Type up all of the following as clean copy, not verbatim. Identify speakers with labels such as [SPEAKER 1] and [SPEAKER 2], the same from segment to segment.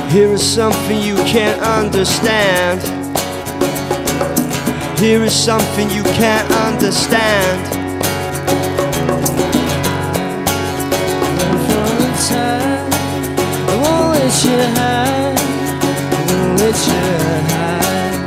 [SPEAKER 1] Here is something you can't understand. Here is something you can't understand.
[SPEAKER 2] From the time I won't let you hide, I won't let you hide.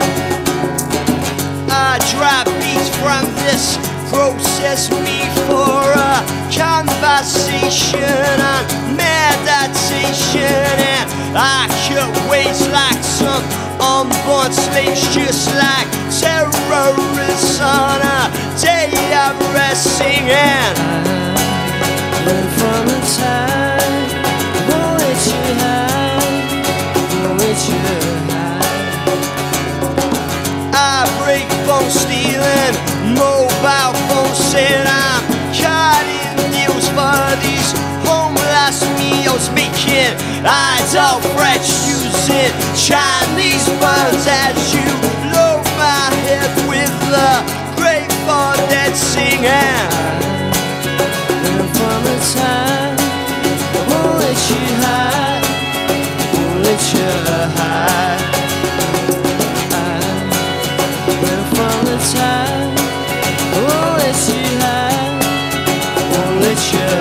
[SPEAKER 1] I drop beats from this process me for a conversation on meditation, and I cut ways like some unborn slaves, just like terrorists on a day of rest, singing.
[SPEAKER 2] Learn from the time I won't let you hide, I won't let you hide.
[SPEAKER 1] I break phone stealing, mobile phone said I'm cutting deals for these homeless meals, making idle French using Chinese funds as you load my head with the Grateful Dead singing.
[SPEAKER 2] Learn from the time I won't let you hide, I won't let you hide. Learn from the time I won't let you hide, I won't let you